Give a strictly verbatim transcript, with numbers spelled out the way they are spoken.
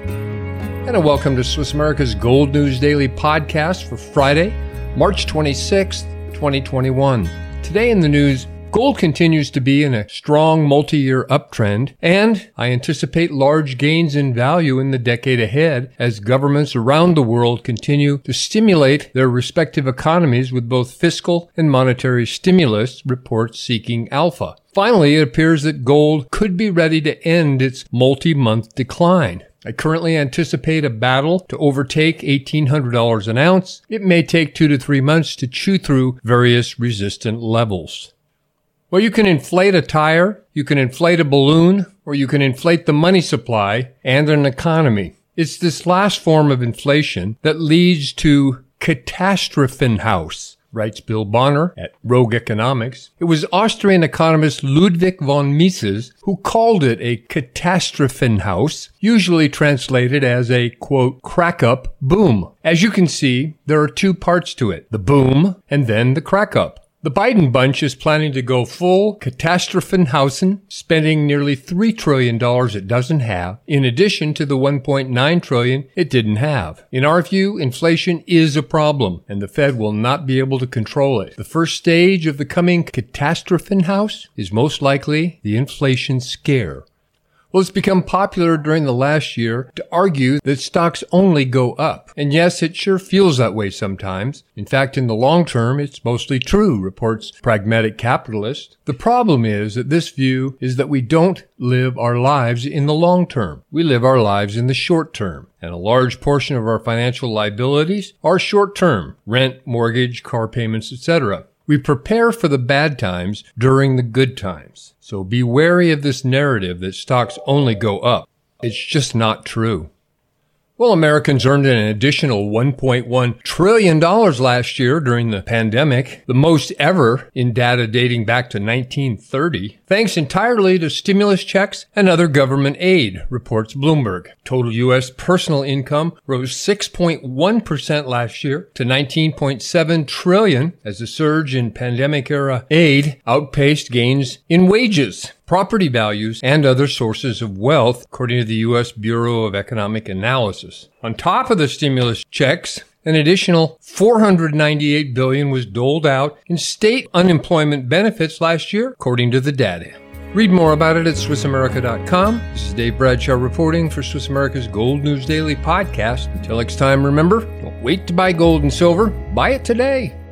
And a welcome to Swiss America's Gold News Daily podcast for Friday, March twenty-sixth, twenty twenty-one. Today in the news, gold continues to be in a strong multi-year uptrend, and I anticipate large gains in value in the decade ahead as governments around the world continue to stimulate their respective economies with both fiscal and monetary stimulus, reports seeking alpha. Finally, it appears that gold could be ready to end its multi-month decline. I currently anticipate a battle to overtake eighteen hundred dollars an ounce. It may take two to three months to chew through various resistant levels. Well, you can inflate a tire, you can inflate a balloon, or you can inflate the money supply and an economy. It's this last form of inflation that leads to Katastrophenhaus, writes Bill Bonner at Rogue Economics. It was Austrian economist Ludwig von Mises who called it a Katastrophenhaus, usually translated as a, quote, crack-up boom. As you can see, there are two parts to it, the boom and then the crack-up. The Biden bunch is planning to go full Katastrophenhausen, spending nearly three trillion dollars it doesn't have, in addition to the one point nine trillion dollars it didn't have. In our view, inflation is a problem, and the Fed will not be able to control it. The first stage of the coming Katastrophenhaus is most likely the inflation scare. Well, it's become popular during the last year to argue that stocks only go up. And yes, it sure feels that way sometimes. In fact, in the long term, it's mostly true, reports Pragmatic Capitalist. The problem is that this view is that we don't live our lives in the long term. We live our lives in the short term. And a large portion of our financial liabilities are short term: rent, mortgage, car payments, et cetera. We prepare for the bad times during the good times. So be wary of this narrative that stocks only go up. It's just not true. Well, Americans earned an additional one point one trillion dollars last year during the pandemic, the most ever in data dating back to nineteen thirty, thanks entirely to stimulus checks and other government aid, reports Bloomberg. Total U S personal income rose six point one percent last year to nineteen point seven trillion dollars as the surge in pandemic-era aid outpaced gains in wages, property values, and other sources of wealth, according to the U S Bureau of Economic Analysis. On top of the stimulus checks, an additional four hundred ninety-eight billion dollars was doled out in state unemployment benefits last year, according to the data. Read more about it at Swiss America dot com. This is Dave Bradshaw reporting for Swiss America's Gold News Daily podcast. Until next time, remember, don't wait to buy gold and silver. Buy it today.